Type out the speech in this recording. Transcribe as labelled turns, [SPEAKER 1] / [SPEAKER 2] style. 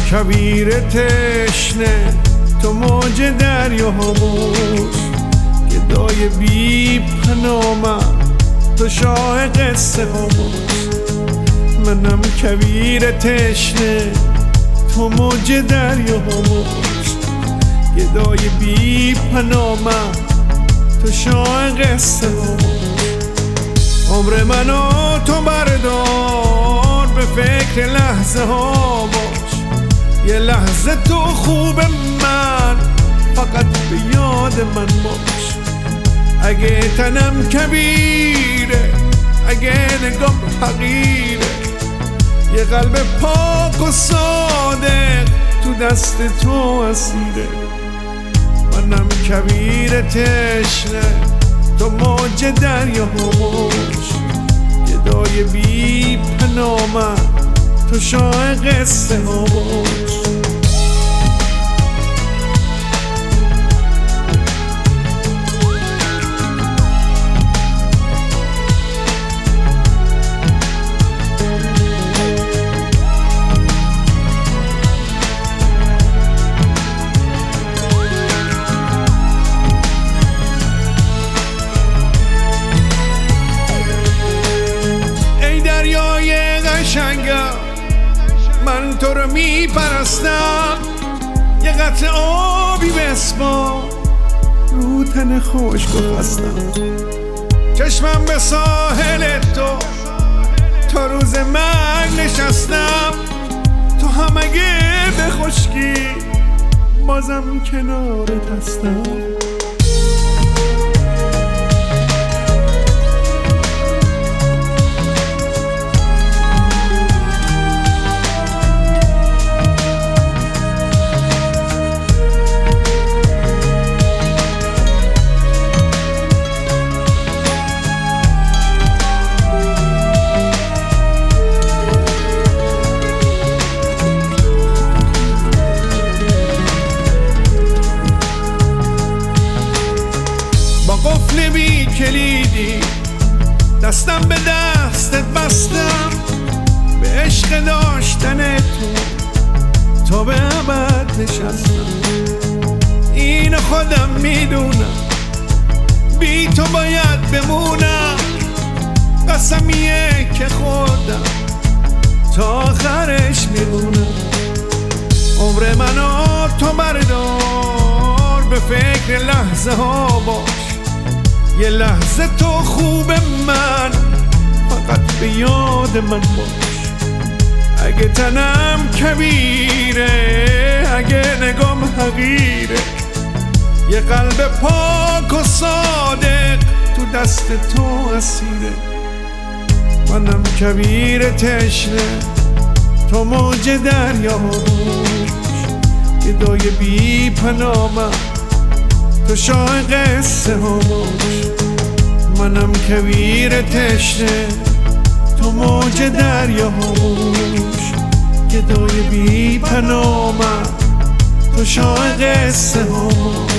[SPEAKER 1] کویر تشنه تو موج دریا هموش، گدای بی پنامم تو شاه قصه هموش. منم کویر تشنه تو موج دریا هموش، گدای بی پنامم تو شاه قصه هموش. عمر منو تو بردار به فکر لحظه ها باش، یه لحظه تو خوب من فقط به یاد من باش. اگه تنم کبیره، اگه نگام حقیره، یه قلب پاک و صادق تو دست تو اسیره. منم کویر تشنه تو موج دریا هموش، گدای بی پنامم تو شاه قصه هموش. من تو رو میپرستم، یه قطره آبی بسپار رو تن خشک و خستم. چشمم به ساحل تو تا روز مرگ نشستم، تو هم اگه به خشکی بازم کنارت هستم. قفل بی کلیدی دستم به دستت بستم، به عشق داشتن تو به ابد نشستم. این خودم میدونم بی تو باید بمونم، قسمیه که خودم تا آخرش میمونم. عمر منو تو بردار به فکر لحظه ها باش، یه لحظه تو خوب من فقط به یاد من باش. اگه تنم کبیره، اگه نگام حقیره، یه قلب پاک و صادق تو دست تو اسیره. منم کویر تشنه تو موج دریا هموش، گدای بی پنامم تو شاه قصه هموش. منم کویر تشنه تو موج دریا هموش، گدای بی پنامم تو شاه قصه هموش.